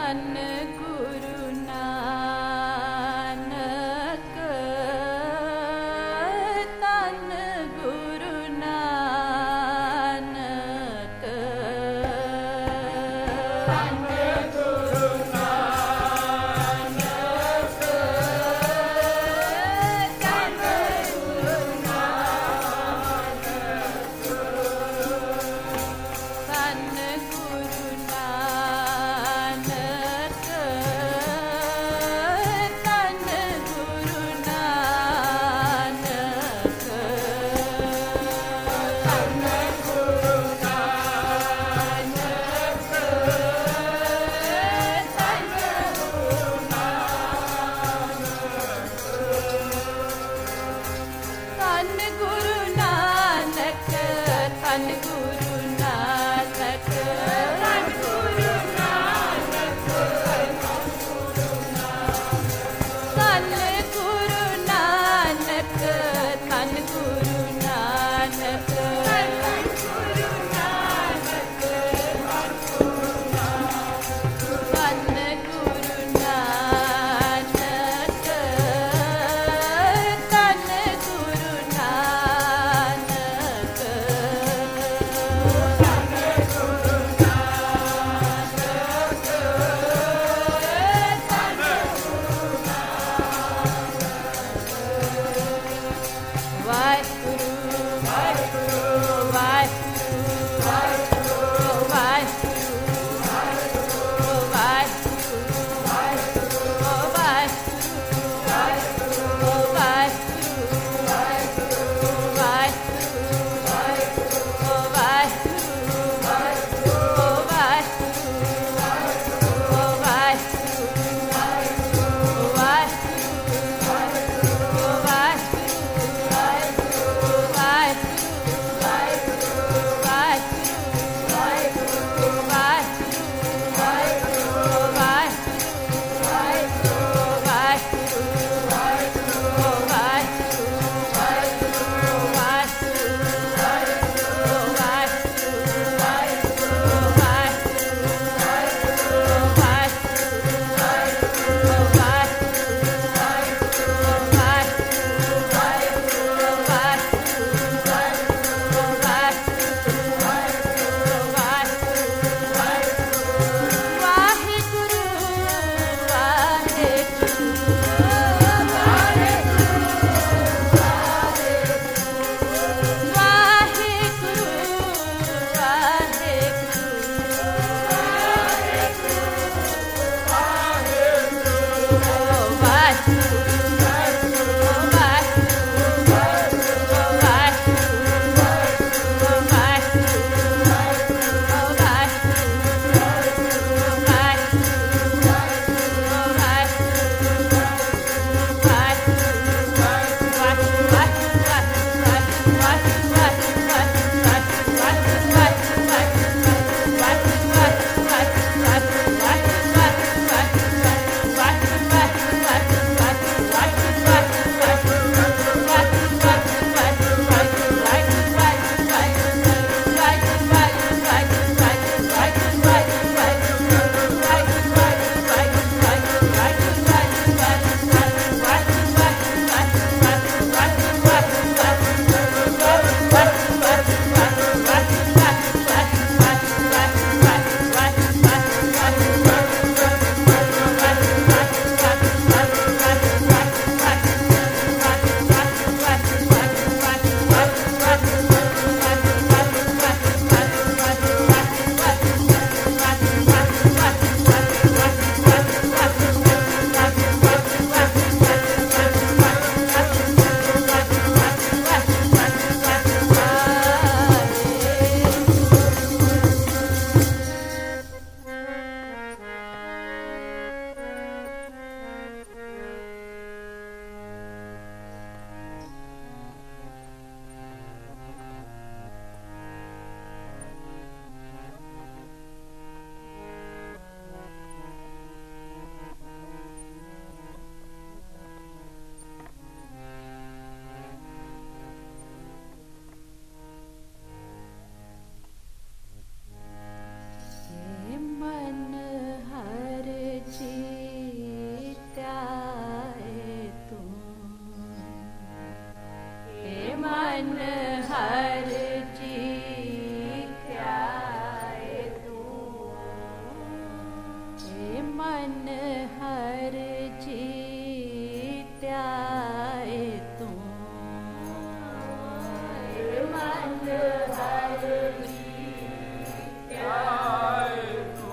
Guru Nanak मन हर जीत्याए तू, मन हर जीत्याए तू,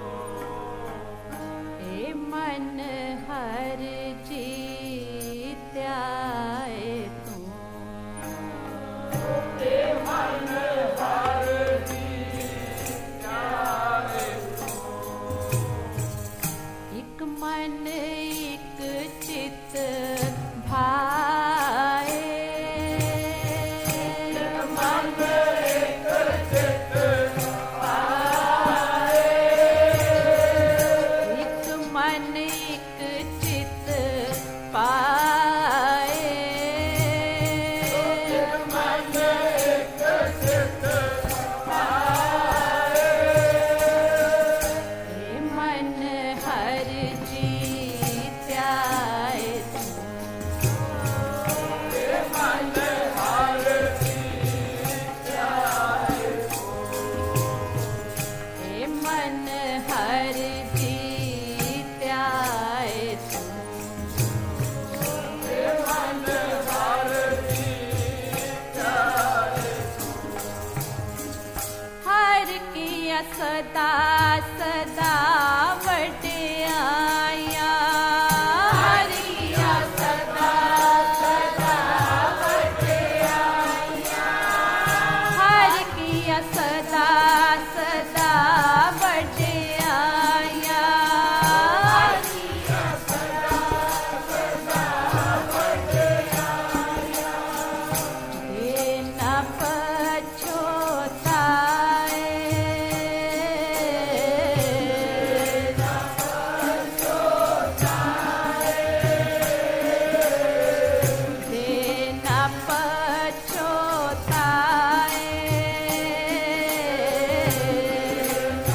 मन हर जीत्याए तू, मन हर जीत्याए तू। एक मन एक चित भाए, मन एक चित भाए, एक मन एक चित पाए, मन एक चित पाए, मन हर जीत्याए तू, मन हर जीत्याए तू, मन हर जीत्याए तू, मन हर जीत्याए तू। हर किया सदा सदा वड्याया, हर किया सदा सदा वड्याया, हर किया सदा सदा वड्याया, हर किया सदा सदा वड्याया, ये न पछोताए, न पछोताए, ये न पछोताए, न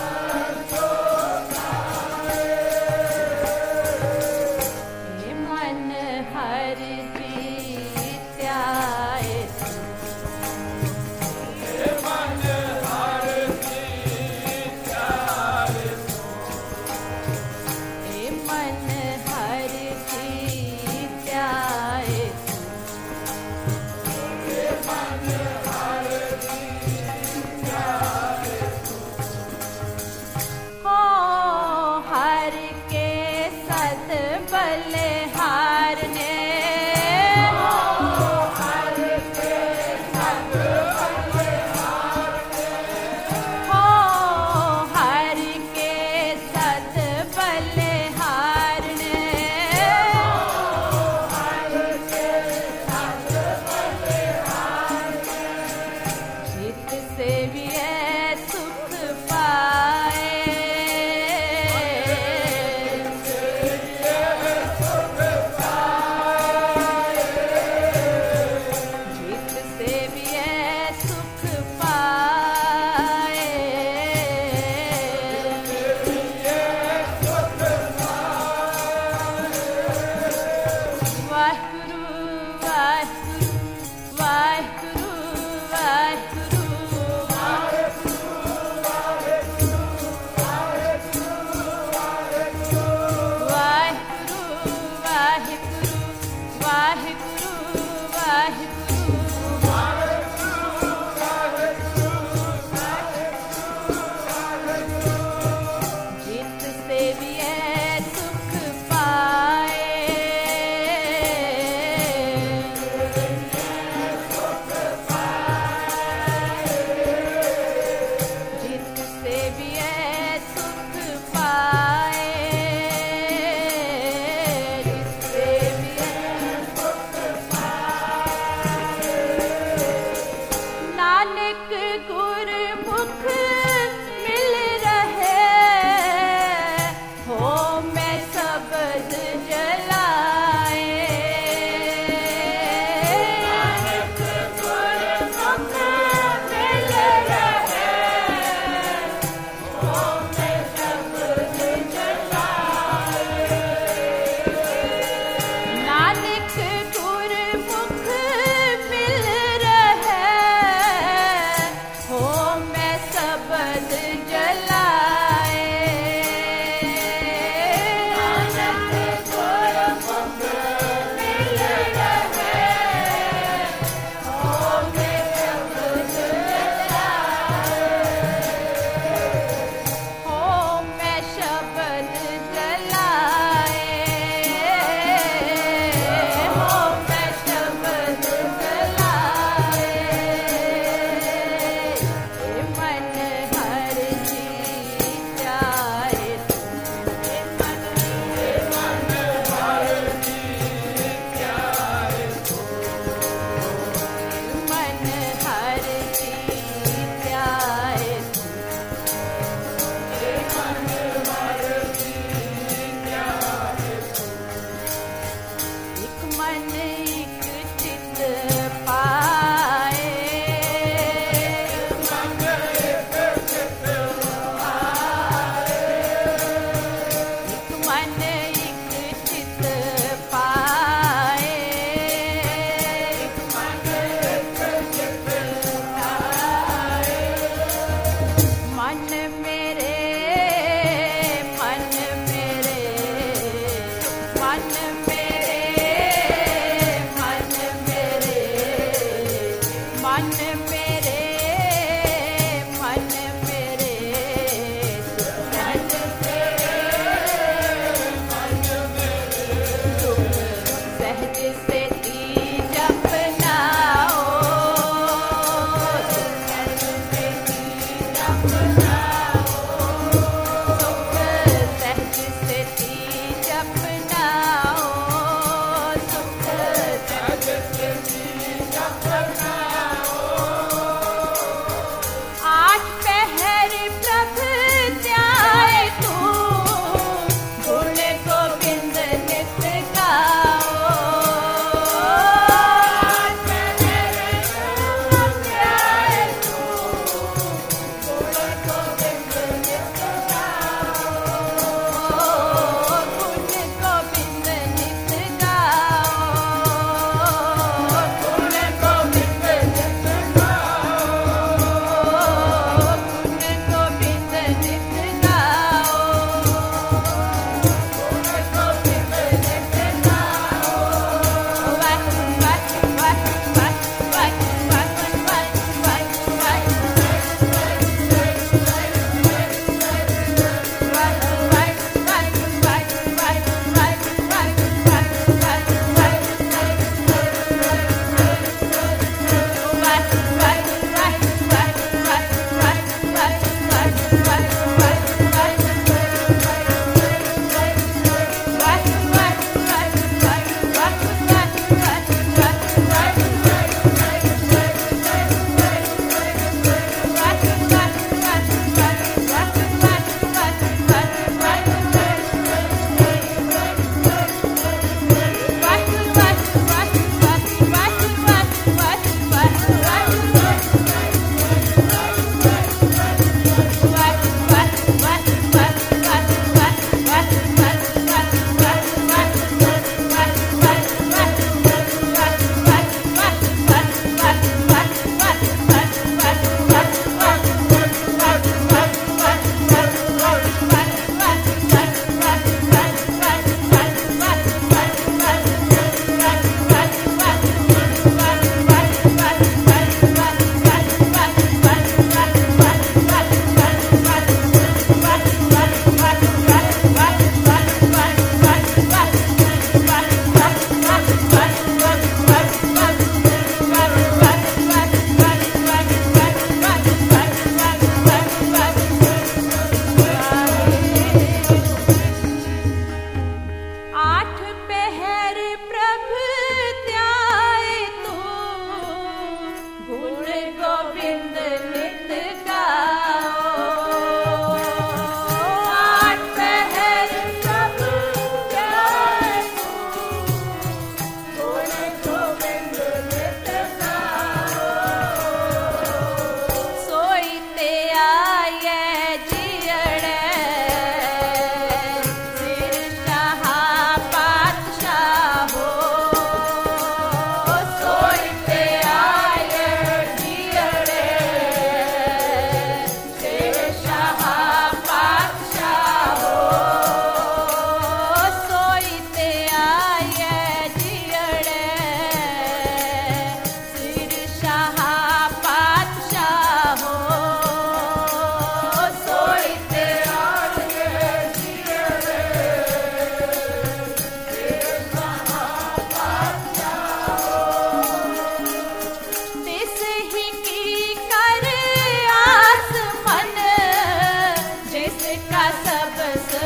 पछोताए, ये मन हर जीत्याए तू, मन हर जीत्याए तू, मन हर जीत्याए तू, मन हर जीत्याए तू। हो हर के सद बलिहारने, हो हर के सद बलिहारने, हो हर के सद बलिहारने, हो हर के सद बलिहारने, चित से भी सुख पाए, सुख पाए, चित से भी सुख पाए, सुख पाए। वाहिगुरु वाहिगुरु वाहिगुरु वाहिगुरु, वाहिगुरु वाहिगुरु वाहिगुरु वाहिगुरु, जित से भी सुख पाए, सुख पाए, जित से भी सुख पाए, जित से भी सुख पाए। नानक गुरमुख मिल रहे हो,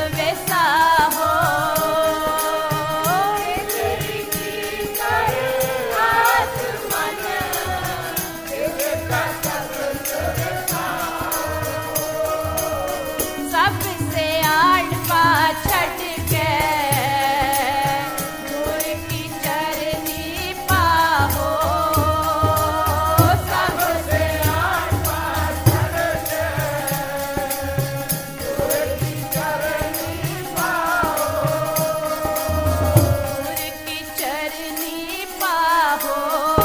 वैसा हो। सबसे आड़ पाछड़ के गुर की चरनी पाहो। सबसे आड़ पाछड़ के गुर की चरनी पाहो। गुर की चरनी पाहो।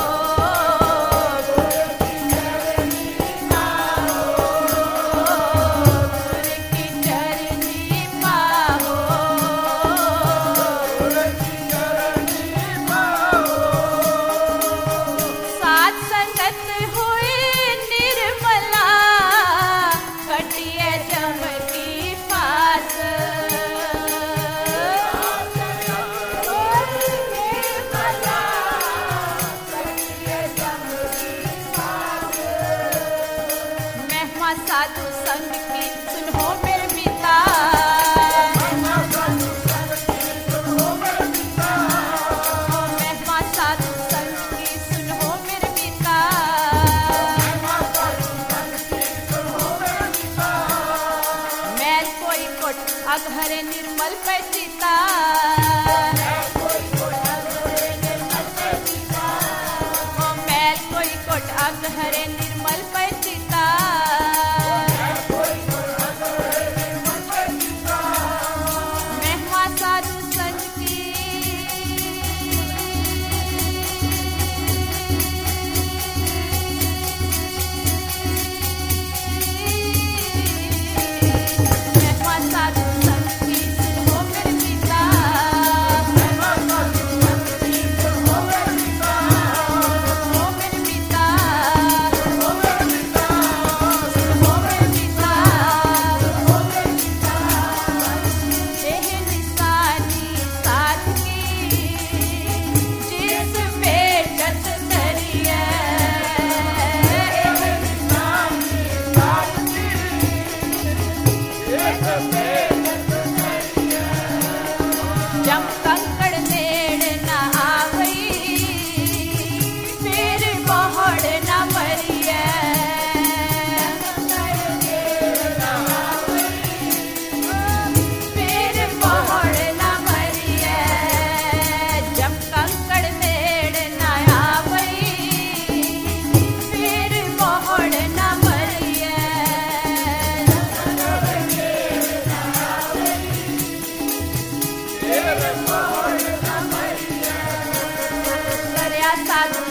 साधु संग की सुनो मेरे पिता। महिमा साधु संग की सुनो मेरे पिता। महिमा साधु संग की सुनो मेरे पिता। महिमा साधु संग की सुनो मेरे पिता। मैल कोई कोट अघहरे निर्मल पैचिता। मैल कोई कोट अघहरे निर्मल पैचिता। मैल कोई कोट अघहरे निर्मल पैचिता। जब कंकड़ नेड़ न आवई फिर मोहड़ न मरिए। फिर मोहड़ न मरिए। जब कंकड़ नेड़ न आवई फिर मोहड़ न मरिए। साधु